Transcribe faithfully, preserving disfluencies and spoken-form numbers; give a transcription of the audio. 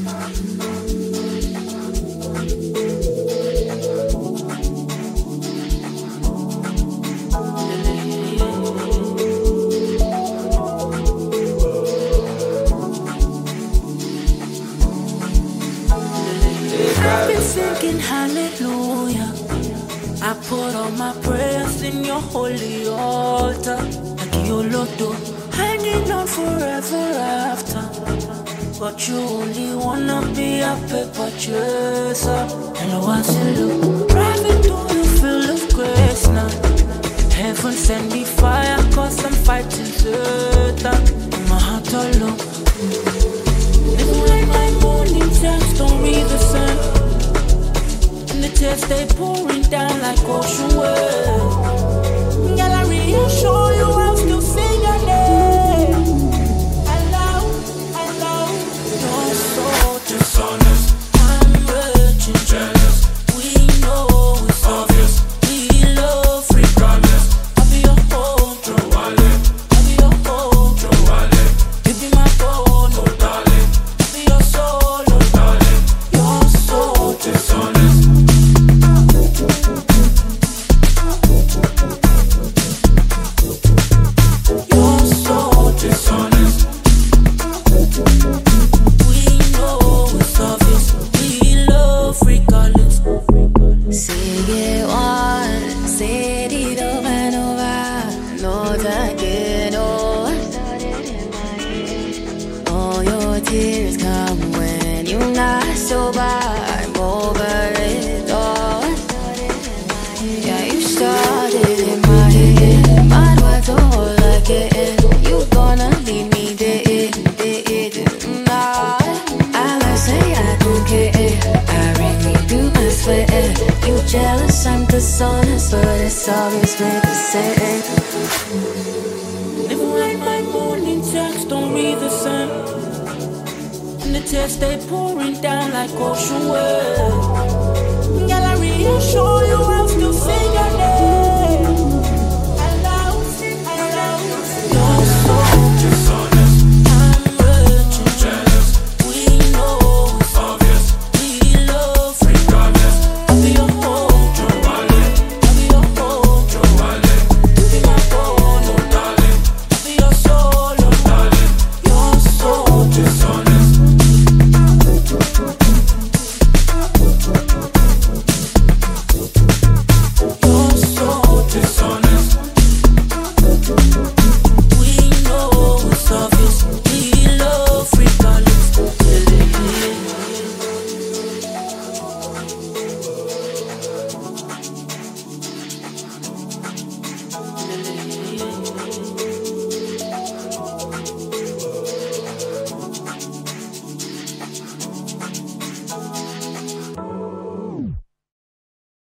I've been singing hallelujah. I put all my prayers in your holy altar. Like Yolodo, hanging on forever after. But you only wanna be a paper chaser. Hello, I say, look, driving through the field of grace now. Heaven send me fire, cause I'm fighting Satan. My heart alone. Living like my morning text, don't read the sun. And the tears they pouring down like ocean waves. Girl, I reassure you I'll still sing your name. I love, I love. You're so dishonest. I'm virgin, jealous. We know it's obvious. We love regardless. I'll be your home, throw wallet. I'll be your home, throw wallet. You be my phone, oh darling. I'll be your soul, oh darling. You're so dishonest. You're so dishonest. We know it's obvious. We love regardless. Say it once, say it over and over. No again, oh. All your tears come when you're not sober. I'm over it all. Yeah, you started in my head. My words all like it. You gonna leave me there, there, nah. I like say I don't care. I really do, I swear. You jealous, I'm dishonest, but it's always with the same. Living like my morning text, don't read the sun. And the tears they pouring down like ocean waves. Girl, I reassure you I'll still sing your name. I love, I love. You're so dishonest. I'm virgin, jealous. We know it's obvious. We love regardless. I'll be your home, throw wallet. I'll be your home, throw wallet. You be my phone, oh darling. I'll be your soul, oh darling. You're so dishonest. You're so dishonest. We know it's obvious. We love regardless.